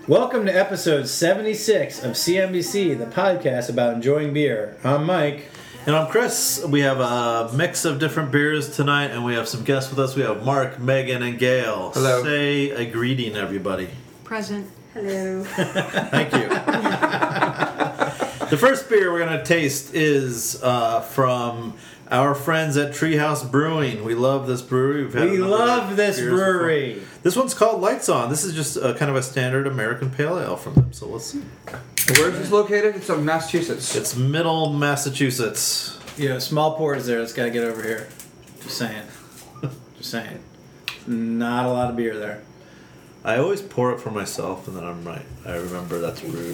Welcome to episode 76 of CNBC, the podcast about enjoying beer. I'm Mike. And I'm Chris. We have a mix of different beers tonight, and we have some guests with us. We have Mark, Megan, and Gail. Hello. Say a greeting, everybody. Present. Hello. Thank you. The first beer we're going to taste is from our friends at Treehouse Brewing. We love this brewery. We love this brewery. Before. This one's called Lights On. This is just kind of a standard American pale ale from them. So let's see. Where is this located? It's in Massachusetts. It's Middle Massachusetts. Yeah, small pours there. It's got to get over here. Just saying. Just saying. Not a lot of beer there. I always pour it for myself, and then I'm right. I remember that's rude.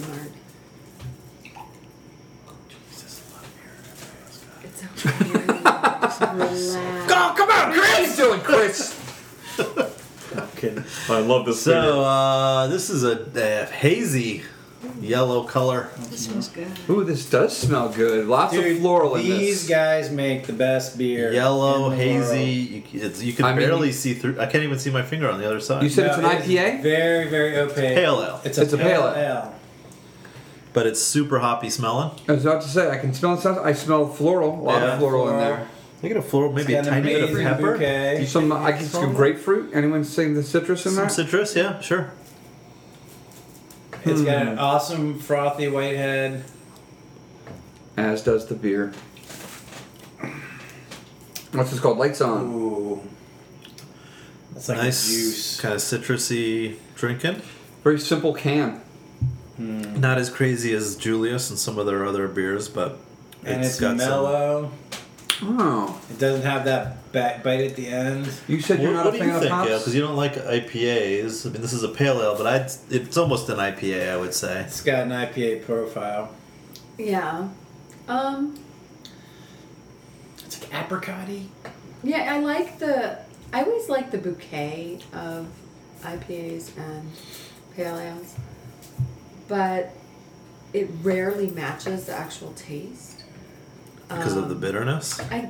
It's okay. Just relax. Oh, come on, Chris! What are you doing, Chris? I'm kidding. I love this. So this is a hazy yellow color. This smells good. Ooh, this does smell good. Lots of floral in this. These guys make the best beer. Yellow, in the hazy. You can barely see through. I can't even see my finger on the other side. You said it's an it is IPA? Very, very opaque. Pale ale. It's a a pale pale ale. ale. But it's super hoppy smelling. I was about to say, I can smell it. I smell floral. A lot of floral in there. Look at a floral, maybe a It's got an tiny bit of amazing pepper. bouquet. I can some grapefruit. Anyone seeing the citrus in Some that? citrus, yeah, sure. It's got an awesome frothy white head. As does the beer. What's this called? Lights On. Ooh. That's like Nice, a juice. kind of citrusy drinking. Very simple can. Not as crazy as Julius and some of their other beers, but And it's got mellow. Oh. It doesn't have that back bite at the end. You said you're not what a do you fan of think, hops? Because you don't like IPAs. I mean, this is a pale ale, but it's almost an IPA, I would say. It's got an IPA profile. Yeah. It's like apricot-y. Yeah, I always like the bouquet of IPAs and pale ales. But it rarely matches the actual taste. Because of the bitterness? I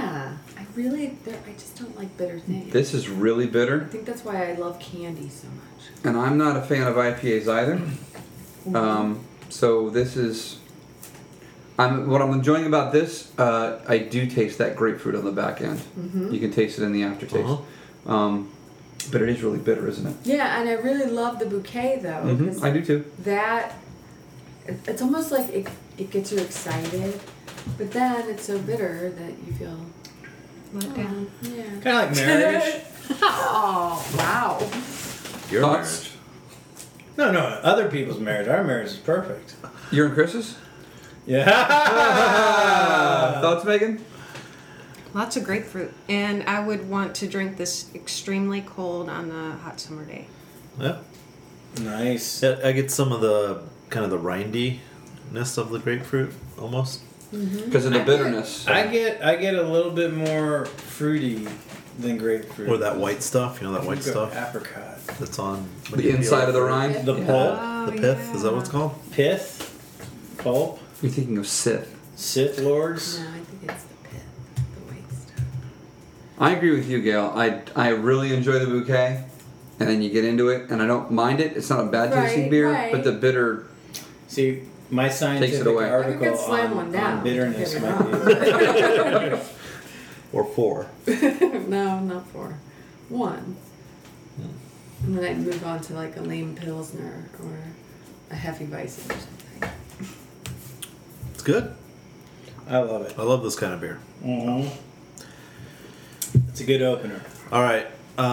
just don't like bitter things. This is really I bitter, think that's why I love candy so much. and I'm not a fan of IPAs either. So this is... what I'm enjoying about this, I do taste that grapefruit on the back end. Mm-hmm. You can taste it in the aftertaste. But it is really bitter, isn't it? Yeah, and I really love the bouquet though. 'Cause I do too. It's almost like it gets you excited, but then it's so bitter that you feel Let down. yeah. Kind of like marriage. Oh wow! Your Thoughts? marriage. No, other people's marriage. Our marriage is perfect. You're in Chris's? Yeah. Thoughts, Megan? Lots of grapefruit. And I would want to drink this extremely cold on a hot summer day. Yeah. Nice. Yeah, I get some of the kind of the rindiness of the grapefruit, almost. Because of the bitterness. I get a little bit more fruity than grapefruit. Or that white stuff, you know, that white You go stuff Apricot. that's on... when The you peel inside it. of the rind? The pulp. Oh, The pith, is that what it's yeah. called? Pith. Pulp. You're thinking of Sith. Sith Lords. No, I think it's the pith, the white stuff. I agree with you, Gail. I really enjoy the bouquet, and then you get into it, and I don't mind it. It's not a bad tasting Right, beer, right. but the bitter... See, my scientific away. I article could slam on, one down. on bitterness Don't might get me be... Or 4. No, not four. One. And then I'd move on to like a lame pilsner or a heavy Weizen or something. It's good. I love it. I love this kind of beer. Mm-hmm. It's a good opener. All right.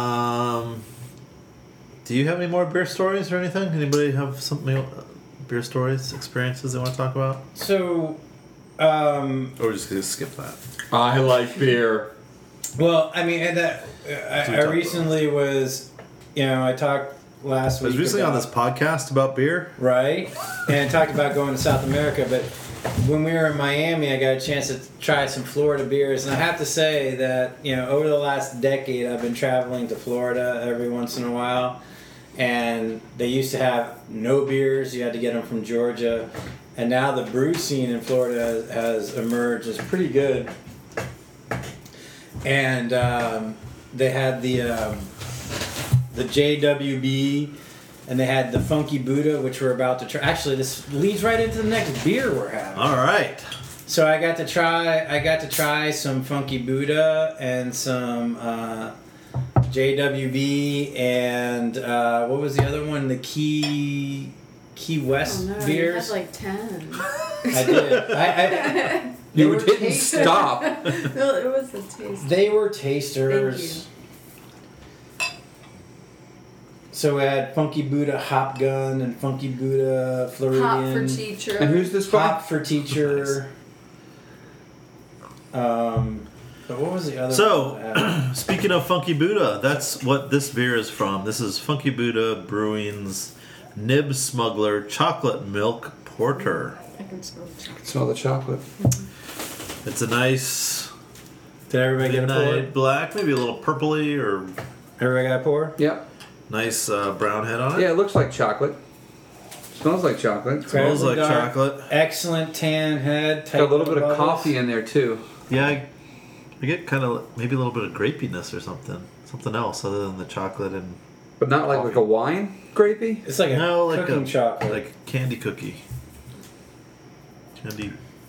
Do you have any more beer stories or anything? Anybody have something, beer stories, experiences they want to talk about? So, Or we're just going to skip that. I like beer. well, I mean, and that we I talked recently was, I talked last I week. was recently on this podcast about beer. right, and talked about going to South America. But when we were in Miami, I got a chance to try some Florida beers, and I have to say that over the last decade, I've been traveling to Florida every once in a while. And they used to have no beers. You had to get them from Georgia. And now the brew scene in Florida has emerged as pretty good. And they had the JWB and they had the Funky Buddha, which we're about to try. Actually, this leads right into the next beer we're having. All right. So I got to try some Funky Buddha and some JWB and what was the other one? The Key West Oh no, beers. you had like 10. I did. You were didn't tasted. stop. Well, it was a taste. They were tasters. So we had Funky Buddha Hop Gun and Funky Buddha Floridian. Hop for teacher. And who's this by? Hop for Teacher. But what was the other So, one that had? speaking of Funky Buddha, that's what this beer is from. This is Funky Buddha Brewing's Nib Smuggler Chocolate Milk Porter. I can smell the chocolate. Smell the chocolate. It's a nice Did everybody get a pour? midnight black, maybe a little purpley or Everybody got a pour? Yep. nice brown head on it. Yeah, it looks like chocolate. Smells like chocolate. Smells like Incredibly dark, chocolate. Excellent tan head. Got a little bit of bubbles. coffee in there too. Yeah, I get kind of maybe a little bit of grapiness or something else other than the chocolate and But not like a wine grapey. It's like a no, like cooking a chocolate. like candy cookie. Candy.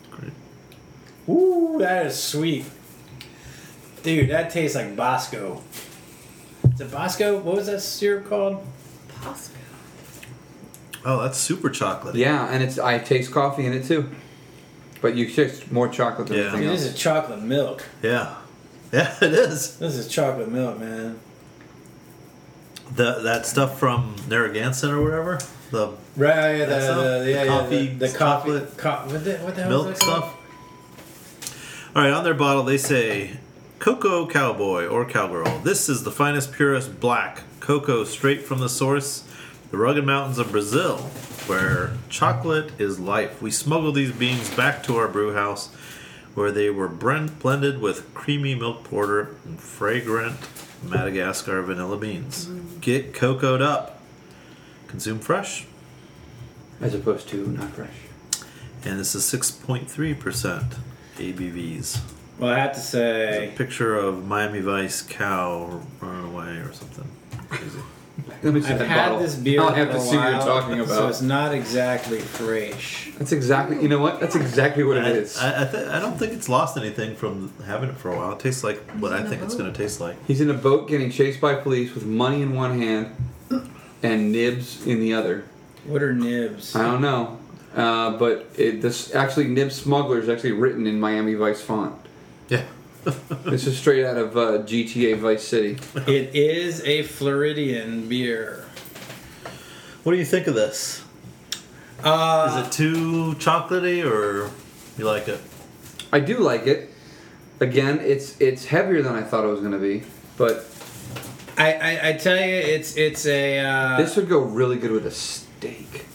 Ooh, that is sweet. Dude, that tastes like Bosco. Is it Bosco? What was that syrup called? Bosco. Oh, that's super chocolate. Yeah, and I taste coffee in it too. But you taste more chocolate than Yeah. anything Dude, else. this is chocolate milk. Yeah, yeah, it is. This is chocolate milk, man. That stuff from Narragansett or whatever. The Right, That stuff? Coffee, the coffee, chocolate, what the hell is milk that called? stuff. All right, on their bottle they say Cocoa Cowboy or Cowgirl. This is the finest, purest black cocoa straight from the source, the rugged mountains of Brazil, where chocolate is life. We smuggle these beans back to our brew house, where they were blended with creamy milk porter and fragrant Madagascar vanilla beans. Get cocoaed up. Consume fresh. As opposed to not fresh. And this is 6.3% ABVs. Well, I have to There's a say, picture of Miami Vice cow running away or something crazy. Let me see I've that had bottle. this beer I'll for have a to see what you're while, talking so about. it's not exactly fresh. That's exactly. You know what? That's exactly what it is. I don't think it's lost anything from having it for a while. It tastes like what I think it's going to taste like. He's in a boat getting chased by police with money in one hand and nibs in the other. What are nibs? I don't know, but this actually Nib Smuggler is actually written in Miami Vice font. Yeah. This is straight out of GTA Vice City. It is a Floridian beer. What do you think of this? Is it too chocolatey or you like it? I do like it. Again, it's heavier than I thought it was going to be, but I tell you, it's a. this would go really good with a steak.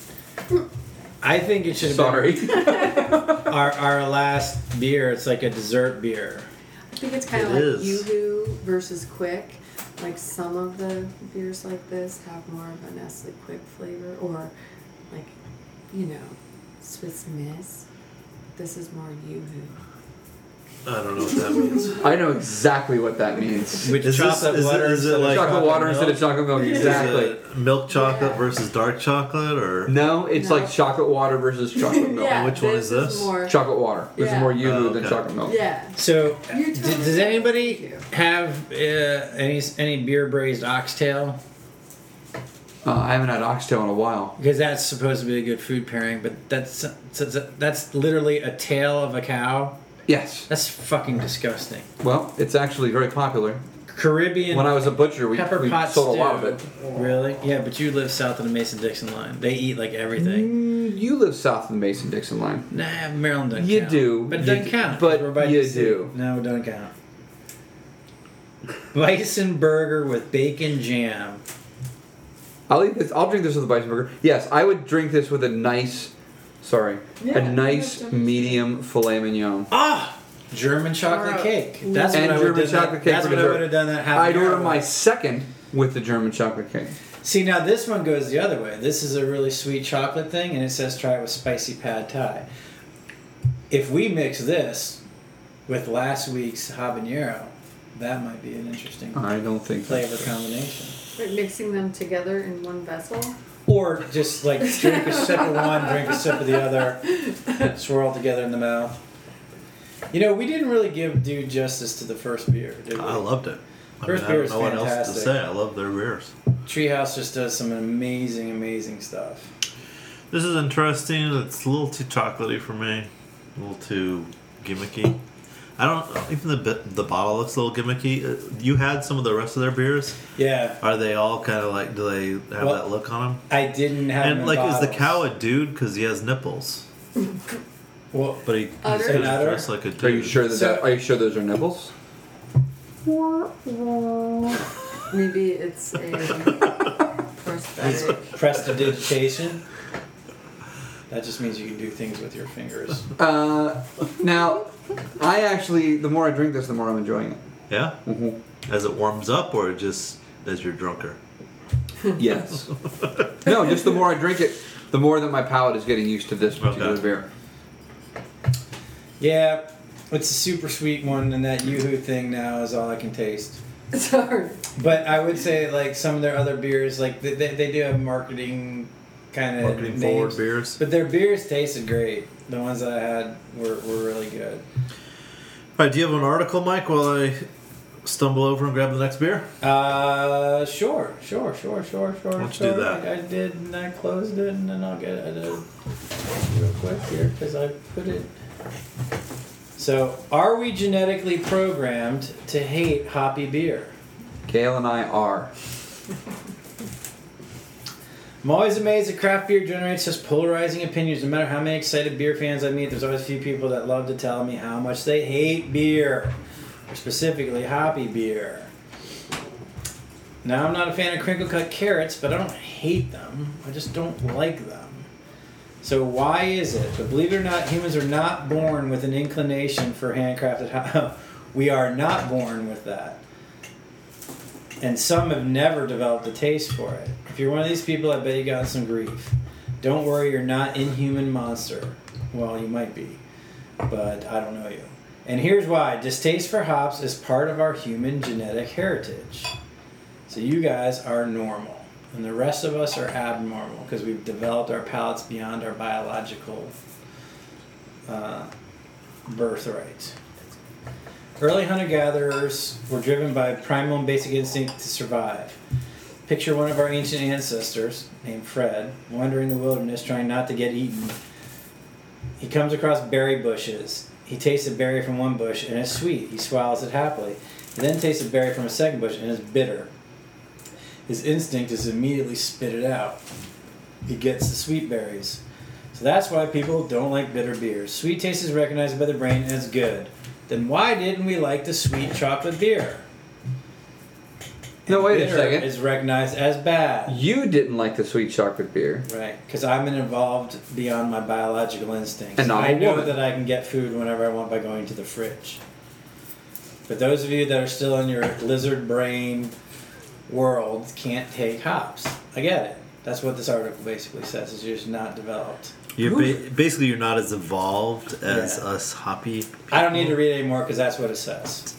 I think it should have Sorry. been our last beer. It's like a dessert beer. I think it's kind of It like is. Yoo-Hoo versus Quick. Like some of the beers like this have more of a Nestle Quick flavor, or like, you know, Swiss Miss. This is more Yoo-Hoo. I don't know what that means. I know exactly what that means. With Is this- chocolate is it- water. is it instead of like- Chocolate water milk. instead of chocolate milk. Exactly. Is it milk chocolate Yeah. versus dark chocolate or No, it's No. like chocolate water versus chocolate milk. Yeah, which one is this? More, Chocolate water. This is Yeah. more Yoo-Hoo Oh, than okay. chocolate milk. yeah. So, You're totally does right. anybody Thank you. have any beer braised oxtail? I haven't had oxtail in a while. Because that's supposed to be a good food pairing, but that's literally a tail of a cow. Yes. That's fucking disgusting. Well, it's actually very popular. Caribbean When I was a butcher, we pepper pot sold stew. a lot of it. Really? Yeah, but you live south of the Mason-Dixon line. They eat like everything. You live south of the Mason-Dixon line. Nah, Maryland doesn't You count. do. But it You doesn't do. count. But We're by you DC. do. No, it doesn't count. Bison burger with bacon jam. I'll eat this. I'll drink this with a bison burger. Yes, I would drink this with a nice, a Yeah, nice that's medium filet mignon. Ah! German chocolate Or a- cake. That's And what I would German have done. chocolate cake That's for what I dessert. would have done that half I'd an hour order my with. second with the German chocolate cake. See, now this one goes the other way. This is a really sweet chocolate thing, and it says try it with spicy pad thai. If we mix this with last week's habanero, that might be an interesting I don't think flavor that's fair. combination. Like mixing them together in one vessel. Or just like drink a sip of one, drink a sip of the other, swirl together in the mouth. You know, we didn't really do justice to the first beer, did we? I loved it. First I beer don't is know what else to fantastic. say. I love their beers. Treehouse just does some amazing, amazing stuff. This is interesting. It's a little too chocolatey for me. A little too gimmicky. I don't even the bottle looks a little gimmicky. You had some of the rest of their beers. Yeah. Are they all kind of like? Do they have that look on them? I didn't have them And in like, is the bottles. cow a dude because he has nipples? Well, But he's Udder? An udder? dressed like a dude. Are you sure So- are you sure those are nipples? Maybe it's a prosthetic. prestidigitation. That just means you can do things with your fingers. Now, I actually, the more I drink this, the more I'm enjoying it. Yeah. Mm-hmm. As it warms up, or just as you're drunker. Yes. No, just the more I drink it, the more that my palate is getting used to this particular Okay. beer. Yeah, it's a super sweet one, and that Yoo-hoo thing now is all I can taste. It's hard. But I would say, like, some of their other beers, like, they do have marketing kind of Marketing names. forward beers. But their beers tasted great. The ones that I had were really good. All right, do you have an article, Mike, while I stumble over and grab the next beer? Sure. Why don't you do that? I did, and I closed it, and then I'll get it real quick here, because I put it... So, are we genetically programmed to hate hoppy beer? Gail and I are. I'm always amazed that craft beer generates such polarizing opinions. No matter how many excited beer fans I meet, there's always a few people that love to tell me how much they hate beer, or specifically hoppy beer. Now, I'm not a fan of crinkle cut carrots, but I don't hate them. I just don't like them. So why is it? But believe it or not, humans are not born with an inclination for handcrafted. We are not born with that. And some have never developed a taste for it. If you're one of these people, I bet you got some grief. Don't worry, you're not inhuman monster. Well, you might be, but I don't know you. And here's why. Distaste for hops is part of our human genetic heritage. So you guys are normal. And the rest of us are abnormal because we've developed our palates beyond our biological birthright. Early hunter-gatherers were driven by primal and basic instinct to survive. Picture one of our ancient ancestors, named Fred, wandering the wilderness trying not to get eaten. He comes across berry bushes. He tastes a berry from one bush and it's sweet. He swallows it happily. He then tastes a berry from a second bush and it's bitter. His instinct is to immediately spit it out. He gets the sweet berries. So that's why people don't like bitter beers. Sweet taste is recognized by the brain and it's good. Then why didn't we like the sweet chocolate beer? No, wait a Bitter second. is recognized as bad. You didn't like the sweet chocolate beer. Right, because I'm involved beyond my biological instincts. And I'm I a know woman. that I can get food whenever I want by going to the fridge. But those of you that are still in your lizard brain world can't take hops. I get it. That's what this article basically says, is you're just not developed. Basically, you're not as evolved as Yeah. us hoppy people. I don't need to read anymore because that's what it says.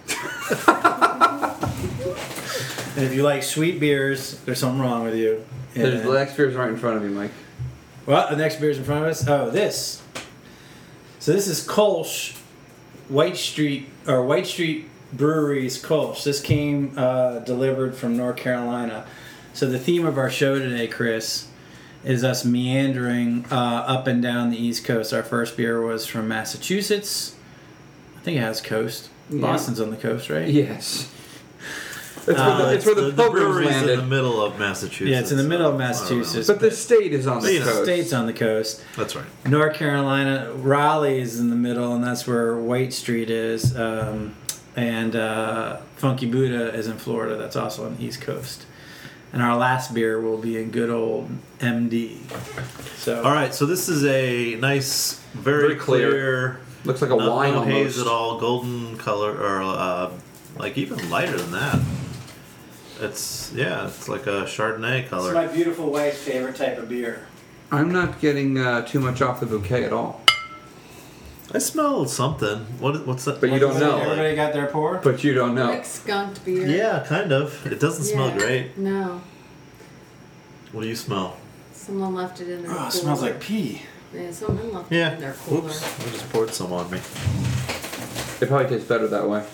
And if you like sweet beers, there's something wrong with you. There's And- the next beer's right in front of you, Mike. Well, the next beer's in front of us. Oh, this. So this is Kolsch, White Street Brewery's Kolsch. This came delivered from North Carolina. So the theme of our show today, Chris, is us meandering up and down the East Coast. Our first beer was from Massachusetts. I think it has coast. Yeah. Boston's on the coast, right? Yes. It's where the pilgrims brewery's landed. in the middle of Massachusetts. Yeah, it's in the middle of so I don't know. Massachusetts. But the state is on the You know, coast. State's on the coast. That's right. North Carolina, Raleigh is in the middle, and that's where White Street is. And Funky Buddha is in Florida. That's also on the East Coast. And our last beer will be in good old MD. So, All right, so this is a nice, very Very clear. clear, Looks like a wine no haze almost. at all, golden color, or like even lighter than that. It's like a Chardonnay it's color. my beautiful wife's favorite type of beer. I'm not getting too much off the bouquet at all. I smell something. What's that? But you don't know. Everybody got their pour? But you don't know. Like skunked beer. Yeah, kind of. It doesn't smell Yeah. great. No. What do you smell? Someone left it in their Oh, cooler. it smells like pee. Yeah, someone left Yeah. it in their cooler. Oops. I just poured some on me. It probably tastes better that way.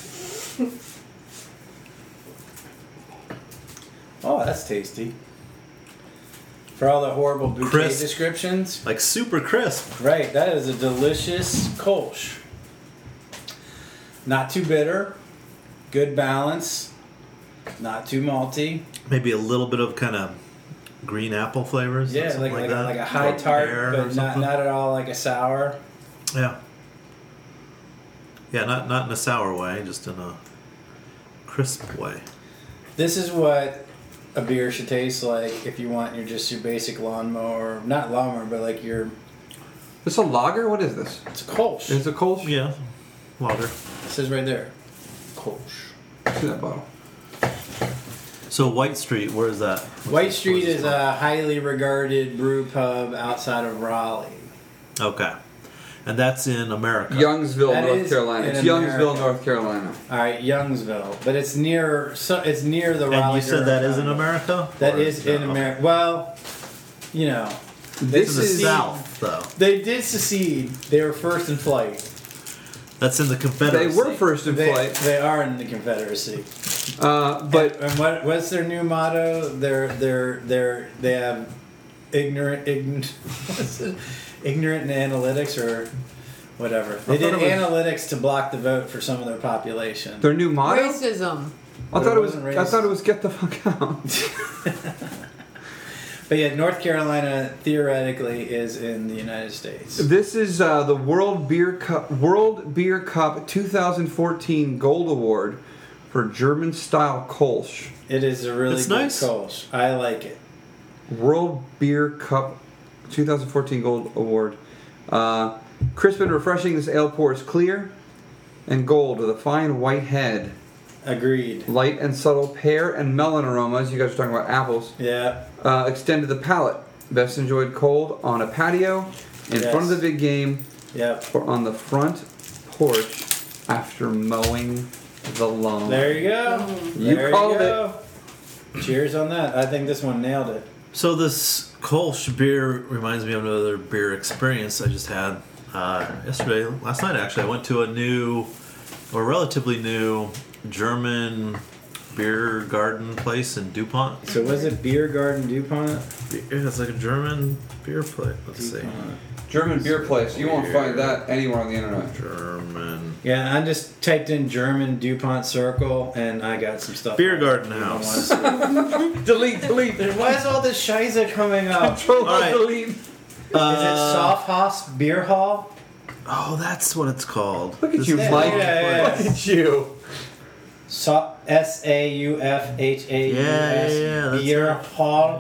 Oh, that's tasty. For all the horrible bouquet Crisp. descriptions, Like super crisp. right? That is a delicious Kolsch. Not too bitter, good balance, not too malty. Maybe a little bit of kind of green apple flavors. Yeah, something like that. a high Or tart, pear or but not something. not at all like a sour. Yeah. Yeah, not in a sour way, just in a crisp way. This is what a beer should taste like if you want your basic lawnmower, not lawnmower, but like your. This a lager? What is this? It's a Kolsch. Is it Kolsch? Yeah, lager. It says right there, Kolsch. See that bottle. So White Street, where is that? White Street is a highly regarded brew pub outside of Raleigh. Okay, and that's in America. Youngsville, That North is Carolina. in It's Youngsville, America. North Carolina. All right, Youngsville, but it's near. So it's near the And Raleigh. you said that is in Durham. America. That Or is in no? America. Well, you know, This this is is the South, though. They did secede. They were first in flight. That's in the They Confederacy. were first in flight, They are in the Confederacy. but And what's their new motto? They have ignorant what's it? Ignorant in analytics or whatever. They did thought it was- analytics to block the vote for some of their population. their new motto. Racism. I thought it was. wasn't I thought it racist. was get the fuck out. But yeah, North Carolina theoretically is in the United States. This is the World Beer Cup 2014 Gold Award for German style Kolsch. It is a really It's good nice. Kolsch. I like it. World Beer Cup 2014 Gold Award. Crisp and refreshing, this ale pours clear and gold with a fine white head. Agreed. Light and subtle pear and melon aromas. You guys are talking about apples. Yeah. Extend to the palate. Best enjoyed cold on a patio, in Yes. front of the big game, Yep. or on the front porch after mowing the lawn. There you go. You There called go. Cheers on that. I think this one nailed it. So this Kolsch beer reminds me of another beer experience I just had last night actually. I went to a new, or relatively new, German beer garden place in DuPont. So was it Beer Garden DuPont? It's like a German beer place. Let's see. DuPont. German beer place. You won't find that anywhere on the internet. German Yeah, I just typed in German DuPont Circle and I got some stuff. Beer on it. Garden You don't House. wanna see. Delete. Why is all this shiza coming up? Control All right. delete. Is it Softhaus Beer Hall? Oh, that's what it's called. Look at This you, is Mike. the Yeah. Look at you. SAUFHAUS Yeah, that's Beer it. Hall.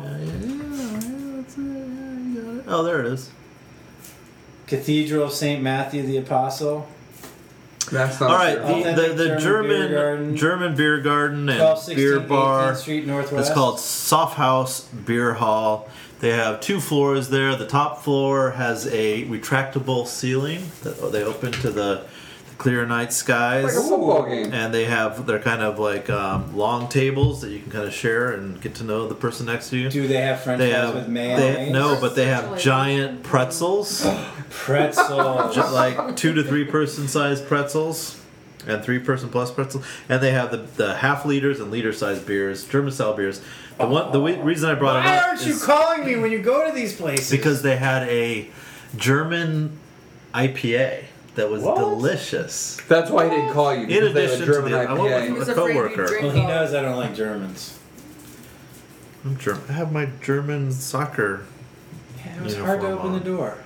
Oh, there it is. Cathedral of St. Matthew the Apostle. That's not All right, true. the Authentic German beer garden and 1216 beer bar. 18th Street Northwest. It's called Softhaus Beer Hall. They have 2 floors there. The top floor has a retractable ceiling that they open to the clear night skies. Like a football game. And they're kind of like long tables that you can kind of share and get to know the person next to you. Do they have French They fries have with mayonnaise? no, but they have giant pretzels, Pretzels. like 2 to 3 person sized pretzels, and 3 person plus pretzels. And they have the half liters and liter sized beers, German style beers. The reason I brought it Why up aren't you is calling me when you go to these places? because they had a German IPA that was What? delicious. That's why he didn't call you. In Because they have a addition to German the, I IPA. went He with was a afraid you'd coworker. drink- Well, he knows I don't like Germans. I'm German. I have my German soccer. Yeah, it was hard to Uniform open on. the door.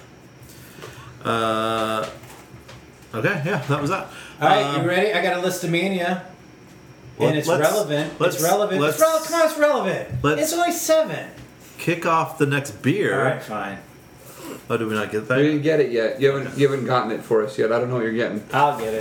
Okay, yeah, that was that. All right, you ready? I got a listomania. And it's relevant. It's relevant. It's relevant. Come on, it's relevant. It's only 7. Kick off the next beer. All right, fine. Oh, did we not get We that? didn't get it yet. You haven't gotten it for us yet. I don't know what you're getting. I'll get it.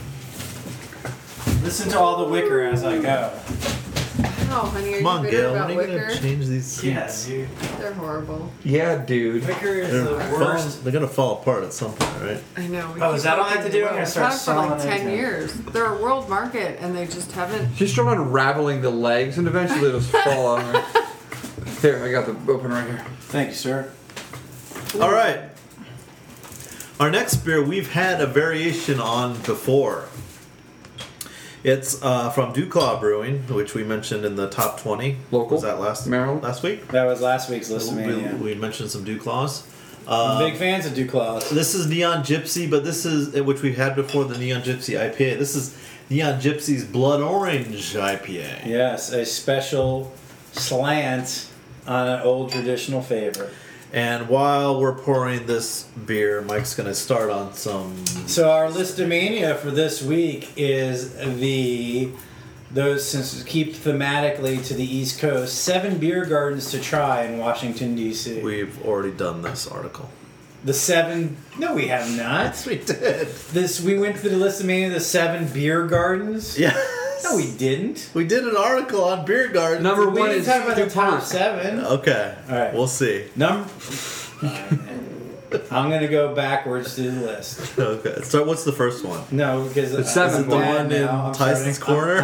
Listen to all the wicker as I go. Oh, honey, are Come on, you bitter Gail. about When are you Wicker? gonna change these seats? Yes, dude. They're horrible. Yeah, dude. Wicker is They're, the worst. they're gonna fall apart at some point, right? I know. we Oh, keep is that all I have to do? I'm gonna We've start had it for like selling 10 it. years. They're a world market, and they just haven't. Just start unraveling the legs, and eventually it'll fall on her. Here, I got the opener right here. Thank you, sir. All right. Our next beer we've had a variation on before. It's from Duclaw Brewing, which we mentioned in the top 20. Local? Was that last week? That was last week's Listomania. We mentioned some Duclaws. Big fans of Duclaws. This is Neon Gypsy, but this is, which we've had before, the Neon Gypsy IPA. This is Neon Gypsy's Blood Orange IPA. Yes, a special slant on an old traditional favorite. And while we're pouring this beer, Mike's going to start on some... So our Listomania for this week is since we keep thematically to the East Coast, 7 beer gardens to try in Washington, D.C. We've already done this article. The 7... No, we have not. We did. We went through the Listomania, the 7 beer gardens. Yes. No, we didn't. We did an article on beer gardens. Number We one didn't is talk about the top DuPont. 7. Okay. All right. We'll see. I'm going to go backwards through the list. Okay. So what's the first one? No, because The 7 the one in Tyson's Corner?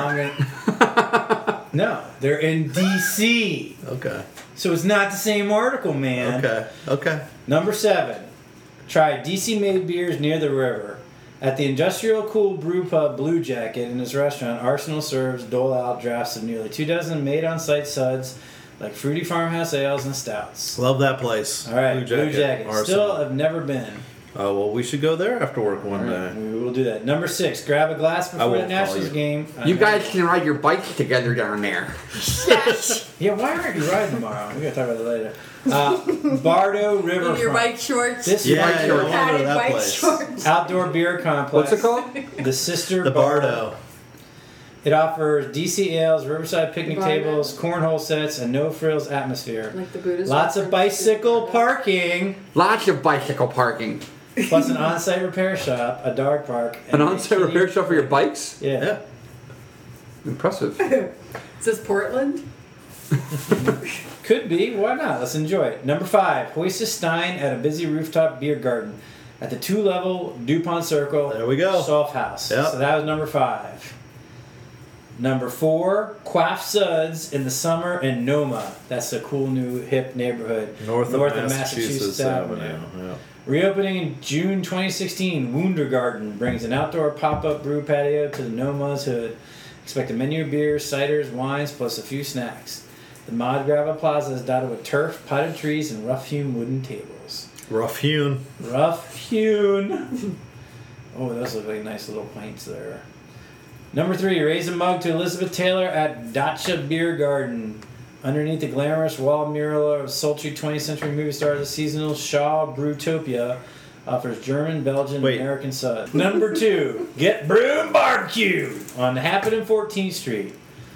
No, they're in D.C. Okay. So it's not the same article, man. Okay. Number 7. Try DC-made beers near the river. At the Industrial Cool Brew Pub Blue Jacket in his restaurant, Arsenal serves dole out drafts of nearly 2 dozen made-on-site suds like fruity farmhouse ales and stouts. Love that place. All right, Blue Jacket. Arsenal. Still have never been. Oh, well, we should go there after work one day. We will do that. Number 6. Grab a glass I before won't the Nationals call game. You guys can ride your bikes together down there. Yeah, why aren't you riding tomorrow? We're going to talk about that later. Bardo Riverfront. In your bike shorts. This Yeah, Bike I shorts. want to go to Padded that bike place. shorts. outdoor beer complex. What's it called? The Sister The Bardo. It offers DC ales, riverside picnic Bardo. tables, cornhole sets, and no frills atmosphere. Like the Buddhist. Lots of bicycle parking, Lots of bicycle parking. plus an on-site repair shop, a dog park, An and a on-site kitty- repair shop for your bikes? Yeah. Yeah. Impressive. Is this Portland? Could be. Why not? Let's enjoy it. Number 5. Hoist a Stein at a busy rooftop beer garden at the 2-level DuPont Circle. There we go. Soft House. Yep. So that was number 5. Number 4. Quaff Suds in the summer in Noma. That's a cool new hip neighborhood North of Massachusetts Avenue. Yeah. Reopening in June 2016, Wundergarten brings an outdoor pop-up brew patio to the Noma's hood. Expect a menu of beers, ciders, wines, plus a few snacks. The Mod Gravel Plaza is dotted with turf, potted trees, and rough-hewn wooden tables. Rough hewn. Rough-hewn. Oh, those look like nice little pints there. Number 3, raise a mug to Elizabeth Taylor at Dacha Beer Garden. Underneath the glamorous wall mural of sultry 20th century movie star, the seasonal Shaw Brewtopia offers German, Belgian, Wait. American suds. Number 2, get brew and barbecue on Happen and 14th Street.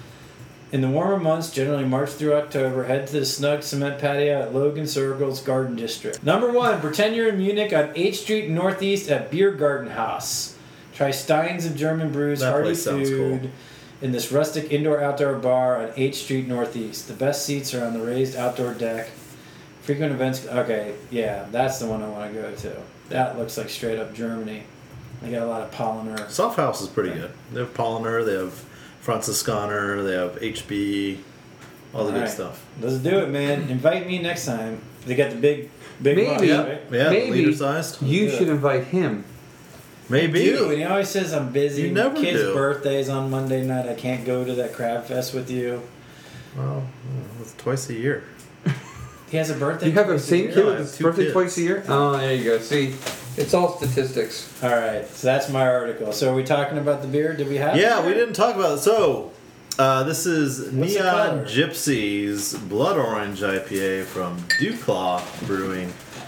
In the warmer months, generally March through October, head to the snug cement patio at Logan Circle's Garden District. Number 1, pretend you're in Munich on 8th Street Northeast at Beer Garden House. Try steins of German brews, That hearty place sounds food cool. in this rustic indoor-outdoor bar on 8th Street Northeast. The best seats are on the raised outdoor deck. Frequent events. Okay, yeah, that's the one I want to go to. That looks like straight up Germany. They got a lot of Polliner. Soft House is pretty good. They have Polliner, they have Franziskaner, they have HB, all the good Alright. stuff. Let's do it, man. Invite me next time. They got the big Maybe. mugs, right? Yeah, Maybe liter sized. You Yeah. should invite him. Maybe. Dude, and he always says I'm busy. You never Kid's do. birthday's on Monday night. I can't go to that crab fest with you. Well, it's twice a year. He has a birthday. You have the twice a same year? kid I with have his 2 birthday kids. twice a year? Oh, there you go. See, it's all statistics. All right, so that's my article. So are we talking about the beer? Did we have? Yeah, it? we didn't talk about it. So, this is What's the color? Neon Gypsy's Blood Orange IPA from Duclaw Brewing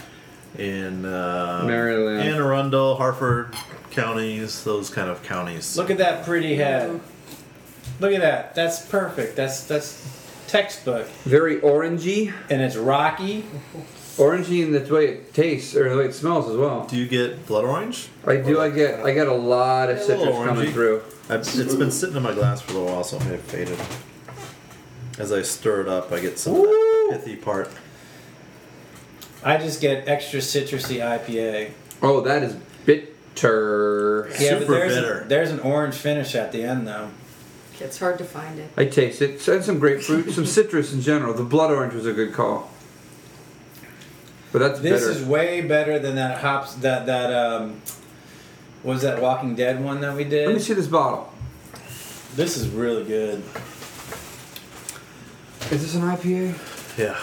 in Maryland. Anne Arundel, Harford counties, those kind of counties. Look at that pretty head. Look at that. That's perfect. That's textbook. Very orangey. And it's rocky. Orangey in the way it tastes, or the way it smells as well. Do you get blood orange? I do. I get a lot of A little citrus coming orangey. through. It's been sitting in my glass for a little while, so it may have faded. As I stir it up, I get some of that pithy part. I just get extra citrusy IPA. Oh, that is bitter. Yeah, but Super there's bitter. there's an orange finish at the end though. It's hard to find it. I taste it. So, and some grapefruit, some citrus in general. The blood orange was a good call. But that's This bitter. is way better than that hops that what was that Walking Dead one that we did? Let me see this bottle. This is really good. Is this an IPA? Yeah.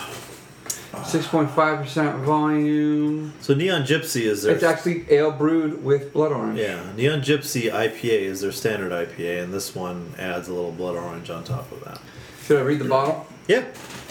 6.5% volume. So Neon Gypsy is their It's actually ale brewed with blood orange. yeah. Neon Gypsy IPA is their standard IPA, and this one adds a little blood orange on top of that. Should I read the bottle? Yeah.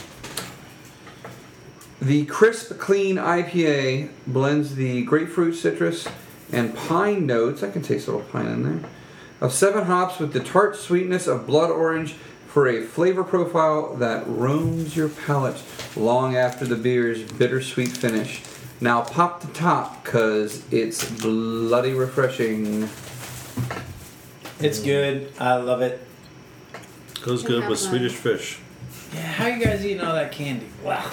The crisp, clean IPA blends the grapefruit, citrus, and pine notes. I can taste a little pine in there. Of 7 hops with the tart sweetness of blood orange for a flavor profile that roams your palate long after the beer's bittersweet finish. Now pop the top, cause it's bloody refreshing. It's good. I love it. Goes good with Swedish fish. Yeah, how you guys eating all that candy? Wow.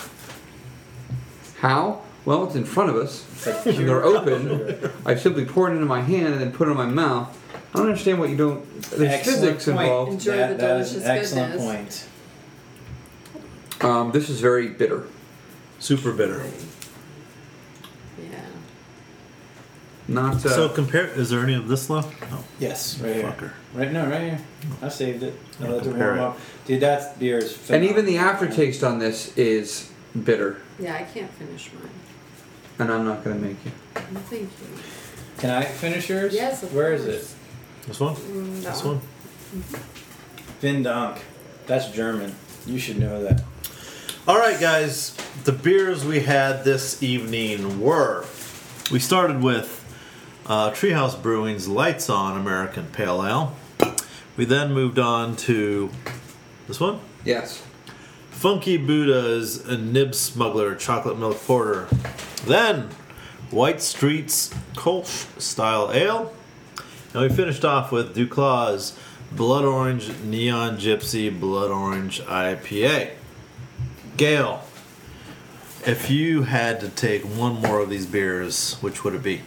How? Well, it's in front of us. And they're open. I simply pour it into my hand and then put it in my mouth. I don't understand what you don't. There's Excellent physics point. involved. Enjoy the That is an delicious excellent goodness. point. This is very bitter. Super bitter. Yeah. Not So compare. Is there any of this left? No. Yes, right here. Fucker. Right here. I saved it. I let it Compare warm it. up. Dude, that beer is and phenomenal. even the aftertaste on this is bitter. Yeah, I can't finish mine. And I'm not going to make you. No, thank you. Can I finish yours? Yes, of Where is course. it? This one. That This one. Vin Donk. That's German. You should know that. All right, guys. The beers we had this evening were. We started with Treehouse Brewing's Lights On American Pale Ale. We then moved on to this one. Yes. Funky Buddha's Nib Smuggler Chocolate Milk Porter. Then White Street's Kolsch Style Ale. And we finished off with Duclaw's Blood Orange Neon Gypsy Blood Orange IPA. Gail, if you had to take one more of these beers, which would it be?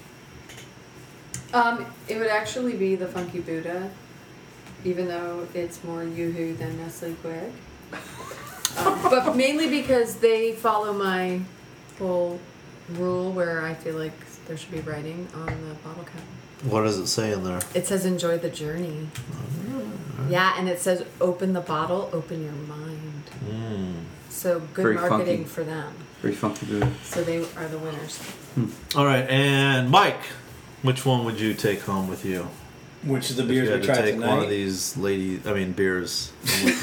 It would actually be the Funky Buddha, even though it's more Yoo-hoo than Nestle Quik. But mainly because they follow my whole rule where I feel like there should be writing on the bottle cap. What does it say in there? It says enjoy the journey. Yeah, and it says open the bottle, open your mind. So good Very marketing funky. for them. Very funky beer. So they are the winners. All right, and Mike, which one would you take home with you? Which of the If beers you had we to tried take tonight? one of these beers.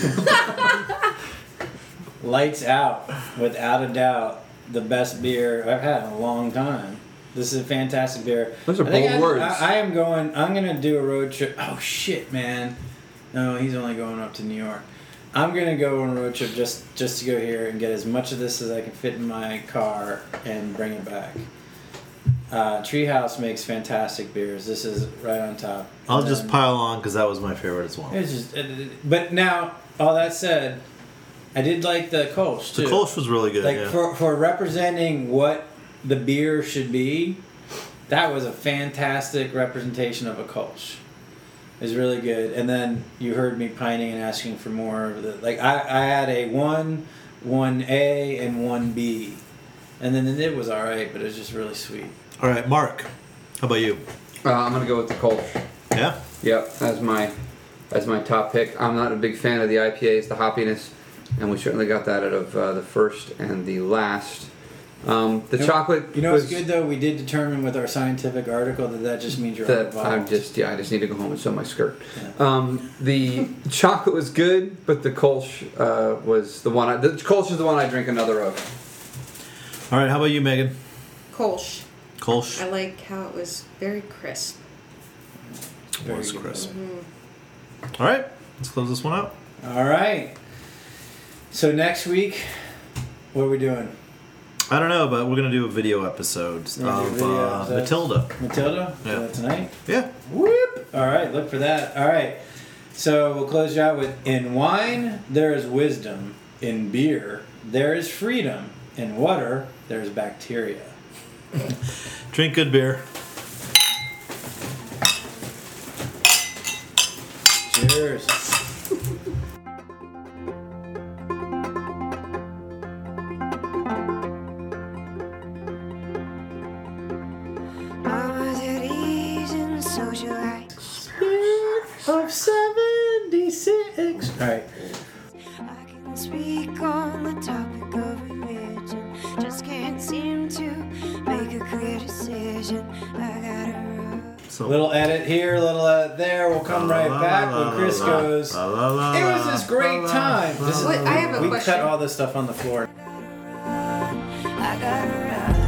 Lights Out, without a doubt, the best beer I've had in a long time. This is a fantastic beer. Those are I think bold words. I'm gonna do a road trip. Oh shit, man! No, he's only going up to New York. I'm gonna go on a road trip just to go here and get as much of this as I can fit in my car and bring it back. Treehouse makes fantastic beers. This is right on top. I'll And just then- pile on because that was my favorite as well. It's just, but now all that said, I did like the Kolsch too. The Kolsch was really good. Like yeah. for representing what the beer should be, that was a fantastic representation of a Kolsch. It was really good. And then you heard me pining and asking for more of the, like I had a 1A, and 1B. And then the nib was alright, but it was just really sweet. All right, Mark, how about you? I'm going to go with the Kolsch. Yeah? Yep, as my top pick. I'm not a big fan of the IPAs, the hoppiness, and we certainly got that out of the first and the last. The chocolate. You know was what's good though? We did determine with our scientific article that just means you're that I involved. just need to go home and sew my skirt. Yeah. The chocolate was good, but the Kolsch was the one. The Kolsch is the one I drink another of. All right, how about you, Megan? Kolsch. Kolsch? I like how it was very crisp. Very Was good. crisp. All right, let's close this one out. All right. So next week, what are we doing? I don't know, but we're going to do a video episode We're gonna do of video episodes. Matilda. Matilda? Yeah. Tonight? Yeah. Whoop! All right, look for that. All right. So we'll close you out with: in wine, there is wisdom. In beer, there is freedom. In water, there is bacteria. Drink good beer. Cheers. All right. I can speak on the topic of religion, just can't seem to make a clear decision. I gotta run. So Little edit here, little edit there. We'll come right back when Chris goes. It was this great time. This is, Wait, I have a we question. cut all this stuff on the floor. I gotta run.